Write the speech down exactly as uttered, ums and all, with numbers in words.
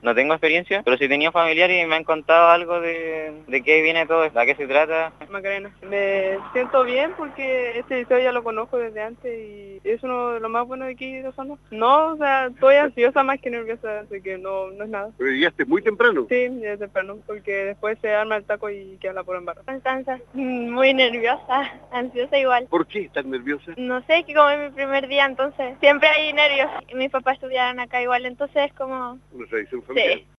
No tengo experiencia, pero sí tenía familiares y me han contado algo de, de qué viene todo esto, a qué se trata. Macarena, me siento bien porque este liceo ya lo conozco desde antes y es uno de lo más bueno de aquí de Osorno. No, o sea, estoy ansiosa más que nerviosa, así que no, no es nada. ¿Pero llegaste muy temprano? Sí, ya temprano, porque después se arma el taco y queda la pura embarrada. Constanza, muy nerviosa, ansiosa igual. ¿Por qué estás nerviosa? No sé, que como es mi primer día, entonces siempre hay nervios. Y mis papás estudiaron acá igual, entonces es como... Una tradición familiar. Sí.